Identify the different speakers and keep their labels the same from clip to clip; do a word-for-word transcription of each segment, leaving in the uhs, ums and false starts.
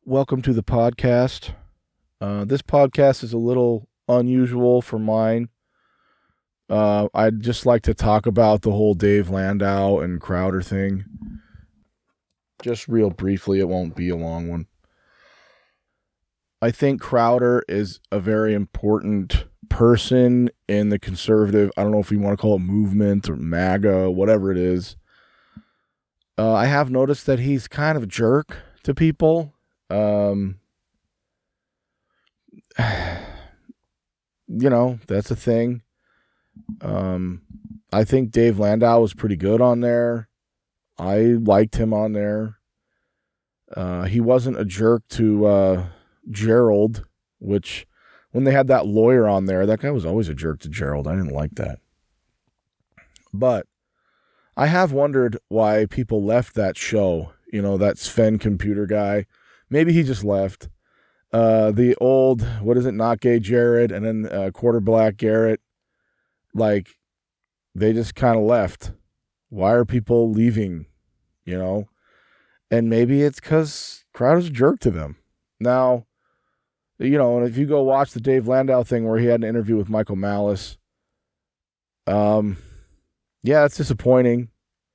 Speaker 1: Welcome to the podcast. Uh, this podcast is a little unusual for mine. Uh, I'd just like to talk about the whole Dave Landau and Crowder thing. Just real briefly, it won't be a long one. I think Crowder is a very important person in the conservative, I don't know if you want to call it movement or MAGA, whatever it is. Uh, I have noticed that he's kind of a jerk to people. Um, you know, that's a thing. Um, I think Dave Landau was pretty good on there. I liked him on there. Uh, he wasn't a jerk to uh, Gerald, which when they had that lawyer on there, that guy was always a jerk to Gerald. I didn't like that. But I have wondered why people left that show. You know, that Sven computer guy. Maybe he just left. Uh, the old, what is it, Not Gay Jared, and then uh, Quarter Black Garrett. Like, they just kind of left. Why are people leaving, you know? And maybe it's because Crowder's a jerk to them. Now, you know, and if you go watch the Dave Landau thing where he had an interview with Michael Malice, um, yeah, it's disappointing.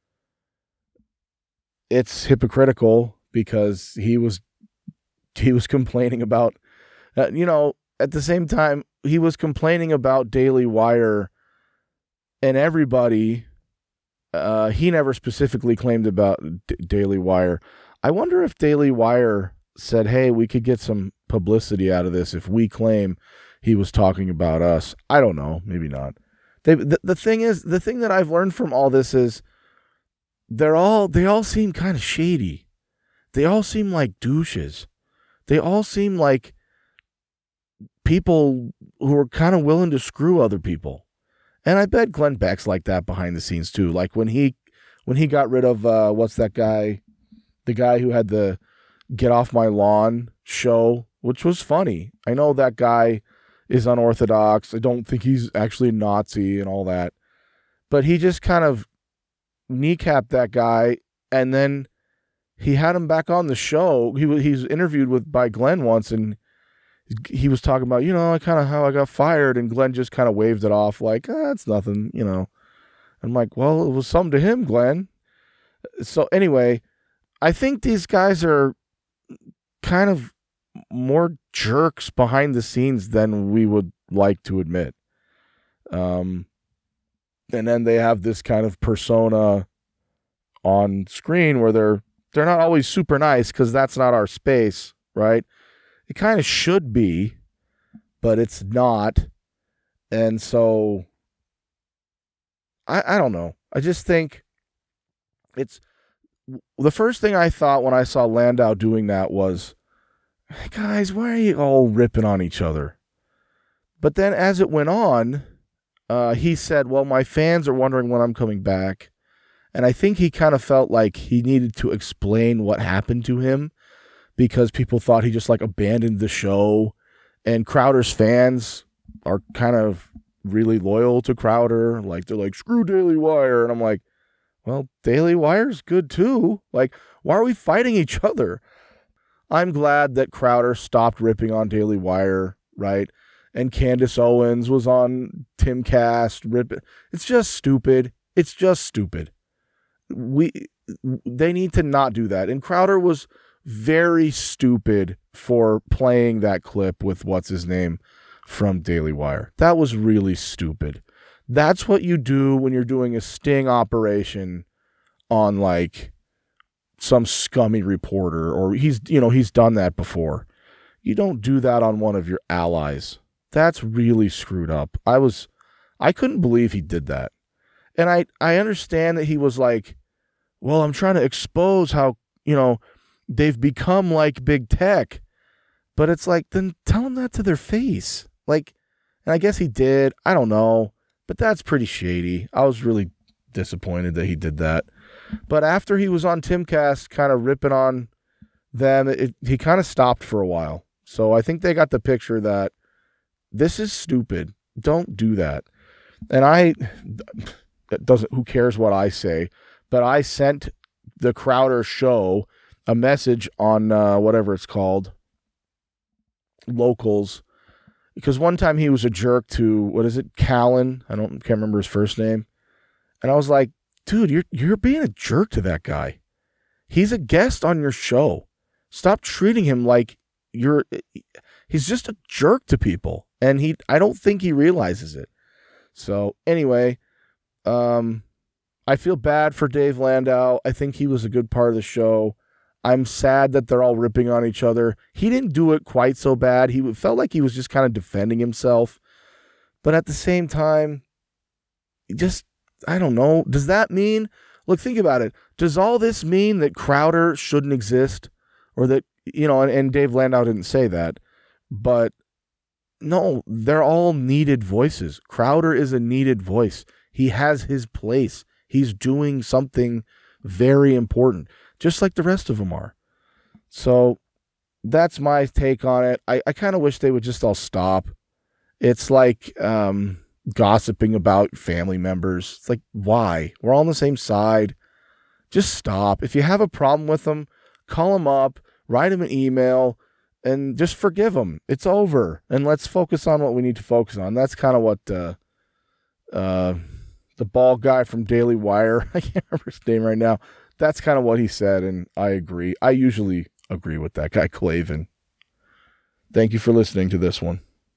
Speaker 1: It's hypocritical because he was he was complaining about, uh, you know, at the same time, he was complaining about Daily Wire and everybody. Uh, he never specifically claimed about D- Daily Wire. I wonder if Daily Wire said, hey, we could get some publicity out of this if we claim he was talking about us. I don't know. Maybe not. They, the, the thing is, the thing that I've learned from all this is they're all, they all seem kind of shady. They all seem like douches. They all seem like people who are kind of willing to screw other people. And I bet Glenn Beck's like that behind the scenes too. Like when he when he got rid of, uh, what's that guy? The guy who had the Get Off My Lawn show, which was funny. I know that guy is unorthodox. I don't think he's actually a Nazi and all that. But he just kind of kneecapped that guy, and then he had him back on the show. He was he's interviewed with by Glenn once, and he was talking about, you know, kind of how I got fired, and Glenn just kind of waved it off like, ah, it's nothing, you know. I'm like, well, it was something to him, Glenn. So anyway, I think these guys are kind of more jerks behind the scenes than we would like to admit. Um, and then they have this kind of persona on screen where they're they're not always super nice because that's not our space, right? It kind of should be, but it's not. And so I I don't know. I just think it's the first thing I thought when I saw Landau doing that was, guys, why are you all ripping on each other? But then as it went on, uh, he said, well, my fans are wondering when I'm coming back. And I think he kind of felt like he needed to explain what happened to him because people thought he just like abandoned the show. And Crowder's fans are kind of really loyal to Crowder. Like, they're like, screw Daily Wire. And I'm like, well, Daily Wire's good too. Like, why are we fighting each other? I'm glad that Crowder stopped ripping on Daily Wire, right? And Candace Owens was on Timcast. Ripping. It's just stupid. It's just stupid. We, they need to not do that. And Crowder was very stupid for playing that clip with what's his name from Daily Wire. That was really stupid. That's what you do when you're doing a sting operation on like some scummy reporter, or he's, you know, he's done that before. You don't do that on one of your allies. That's really screwed up. I was, I couldn't believe he did that. And I, I understand that he was like, well, I'm trying to expose how, you know, they've become like big tech. But it's like, then tell them that to their face. Like, and I guess he did. I don't know. But that's pretty shady. I was really disappointed that he did that. But after he was on Timcast kind of ripping on them, it, he kind of stopped for a while. So I think they got the picture that this is stupid. Don't do that. And I, it doesn't, who cares what I say, but I sent the Crowder show a message on uh, whatever it's called, Locals, because one time he was a jerk to, what is it, Callan? I don't can't remember his first name. And I was like, dude, you're you're being a jerk to that guy. He's a guest on your show. Stop treating him like you're he's just a jerk to people. And he I don't think he realizes it. So anyway, um I feel bad for Dave Landau. I think he was a good part of the show. I'm sad that they're all ripping on each other. He didn't do it quite so bad. He felt like he was just kind of defending himself. But at the same time, just, I don't know. Does that mean, look, think about it. Does all this mean that Crowder shouldn't exist? Or that, you know, and, and Dave Landau didn't say that. But no, they're all needed voices. Crowder is a needed voice. He has his place. He's doing something very important, just like the rest of them are. So that's my take on it. I, I kind of wish they would just all stop. It's like um, gossiping about family members. It's like, why? We're all on the same side. Just stop. If you have a problem with them, call them up, write them an email, and just forgive them. It's over. And let's focus on what we need to focus on. That's kind of what uh, uh, the bald guy from Daily Wire, I can't remember his name right now, that's kind of what he said, and I agree. I usually agree with that guy, Clavin. Thank you for listening to this one.